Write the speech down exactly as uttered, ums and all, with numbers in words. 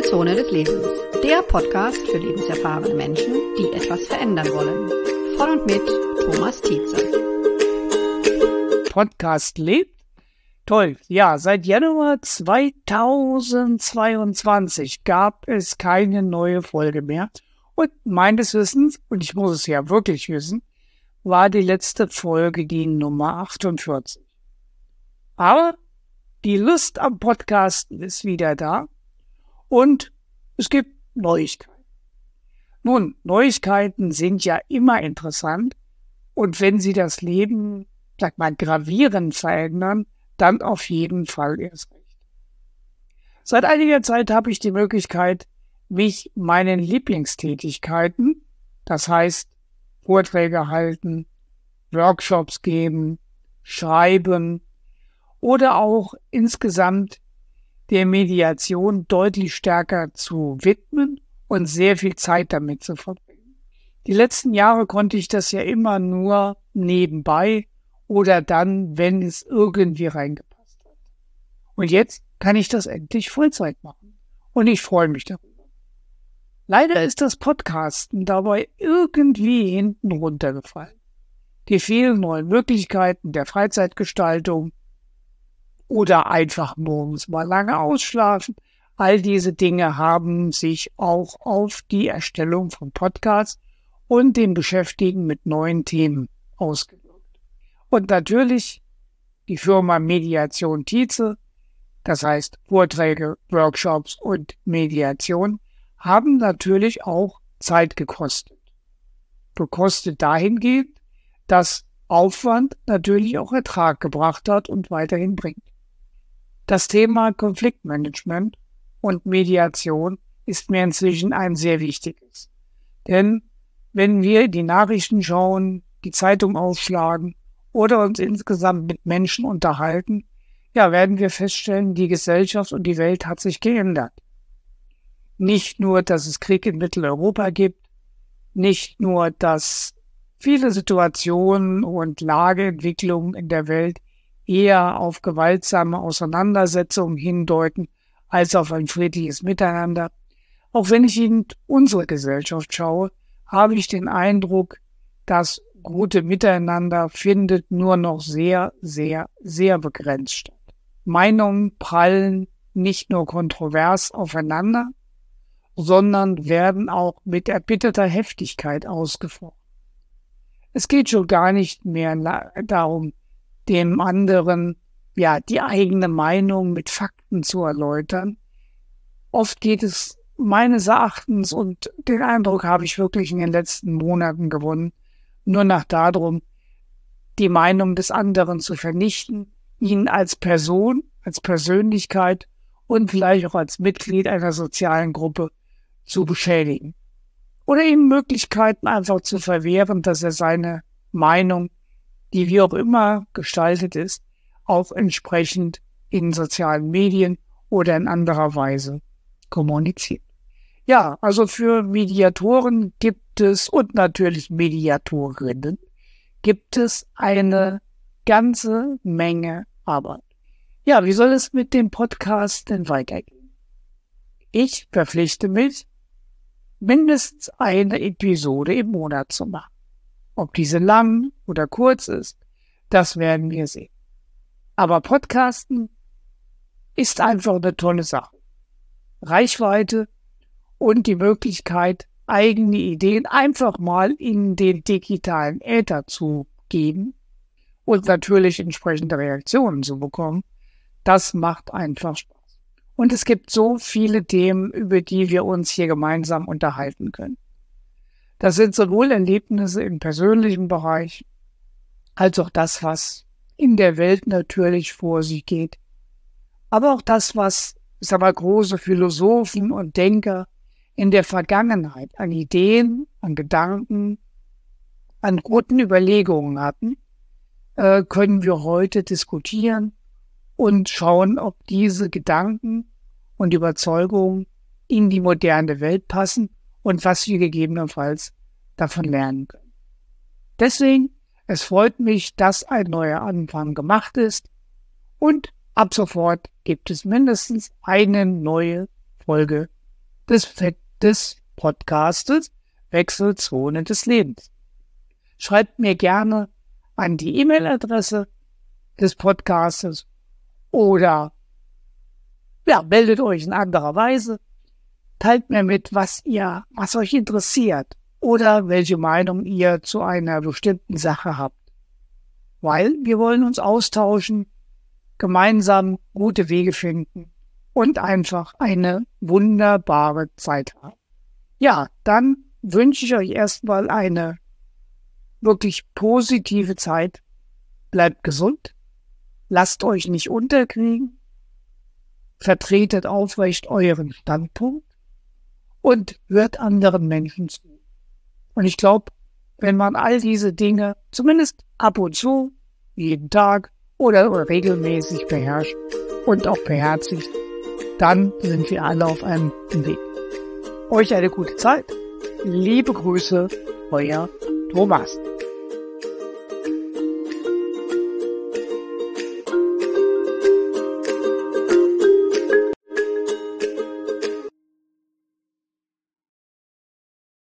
Zone des Lebens, der Podcast für lebenserfahrene Menschen, die etwas verändern wollen. Von und mit Thomas Tietze. Podcast lebt? Toll. Ja, seit Januar zweitausendzweiundzwanzig gab es keine neue Folge mehr. Und meines Wissens, und ich muss es ja wirklich wissen, war die letzte Folge die Nummer achtundvierzig. Aber die Lust am Podcasten ist wieder da und es gibt Neuigkeiten. Nun, Neuigkeiten sind ja immer interessant und wenn sie das Leben, sag mal, gravierend verändern, dann auf jeden Fall erst recht. Seit einiger Zeit habe ich die Möglichkeit, mich meinen Lieblingstätigkeiten, das heißt Vorträge halten, Workshops geben, schreiben oder auch insgesamt der Mediation deutlich stärker zu widmen und sehr viel Zeit damit zu verbringen. Die letzten Jahre konnte ich das ja immer nur nebenbei oder dann, wenn es irgendwie reingepasst hat. Und jetzt kann ich das endlich Vollzeit machen. Und ich freue mich darüber. Leider ist das Podcasten dabei irgendwie hinten runtergefallen. Die vielen neuen Möglichkeiten der Freizeitgestaltung oder einfach morgens mal lange ausschlafen, all diese Dinge haben sich auch auf die Erstellung von Podcasts und dem Beschäftigen mit neuen Themen ausgewirkt. Und natürlich die Firma Mediation Tietze, das heißt Vorträge, Workshops und Mediation, haben natürlich auch Zeit gekostet. Gekostet dahingehend, dass Aufwand natürlich auch Ertrag gebracht hat und weiterhin bringt. Das Thema Konfliktmanagement und Mediation ist mir inzwischen ein sehr wichtiges. Denn wenn wir die Nachrichten schauen, die Zeitung aufschlagen oder uns insgesamt mit Menschen unterhalten, ja, werden wir feststellen, die Gesellschaft und die Welt hat sich geändert. Nicht nur, dass es Krieg in Mitteleuropa gibt, nicht nur, dass viele Situationen und Lageentwicklungen in der Welt eher auf gewaltsame Auseinandersetzungen hindeuten, als auf ein friedliches Miteinander. Auch wenn ich in unsere Gesellschaft schaue, habe ich den Eindruck, das gute Miteinander findet nur noch sehr, sehr, sehr begrenzt statt. Meinungen prallen nicht nur kontrovers aufeinander, sondern werden auch mit erbitterter Heftigkeit ausgefochten. Es geht schon gar nicht mehr darum, dem anderen ja die eigene Meinung mit Fakten zu erläutern. Oft geht es meines Erachtens, und den Eindruck habe ich wirklich in den letzten Monaten gewonnen, nur noch darum, die Meinung des anderen zu vernichten, ihn als Person, als Persönlichkeit und vielleicht auch als Mitglied einer sozialen Gruppe zu beschädigen. Oder ihm Möglichkeiten einfach zu verwehren, dass er seine Meinung, die wie auch immer gestaltet ist, auch entsprechend in sozialen Medien oder in anderer Weise kommuniziert. Ja, also für Mediatoren gibt es und natürlich Mediatorinnen gibt es eine ganze Menge Arbeit. Ja, wie soll es mit dem Podcast denn weitergehen? Ich verpflichte mich, mindestens eine Episode im Monat zu machen. Ob diese lang oder kurz ist, das werden wir sehen. Aber Podcasten ist einfach eine tolle Sache. Reichweite und die Möglichkeit, eigene Ideen einfach mal in den digitalen Äther zu geben und natürlich entsprechende Reaktionen zu bekommen, das macht einfach Spaß. Und es gibt so viele Themen, über die wir uns hier gemeinsam unterhalten können. Das sind sowohl Erlebnisse im persönlichen Bereich, als auch das, was in der Welt natürlich vor sich geht. Aber auch das, was, ich sag mal, große Philosophen und Denker in der Vergangenheit an Ideen, an Gedanken, an guten Überlegungen hatten, äh, können wir heute diskutieren und schauen, ob diese Gedanken und Überzeugungen in die moderne Welt passen und was wir gegebenenfalls davon lernen können. Deswegen, es freut mich, dass ein neuer Anfang gemacht ist und ab sofort gibt es mindestens eine neue Folge des, des Podcastes Wechselzone des Lebens. Schreibt mir gerne an die E-Mail-Adresse des Podcastes oder ja, meldet euch in anderer Weise. Teilt mir mit, was ihr, was euch interessiert oder welche Meinung ihr zu einer bestimmten Sache habt. Weil wir wollen uns austauschen, gemeinsam gute Wege finden und einfach eine wunderbare Zeit haben. Ja, dann wünsche ich euch erstmal eine wirklich positive Zeit. Bleibt gesund, lasst euch nicht unterkriegen, vertretet aufrecht euren Standpunkt und hört anderen Menschen zu. Und ich glaube, wenn man all diese Dinge zumindest ab und zu, jeden Tag oder regelmäßig beherrscht und auch beherzigt, dann sind wir alle auf einem Weg. Euch eine gute Zeit. Liebe Grüße, euer Thomas.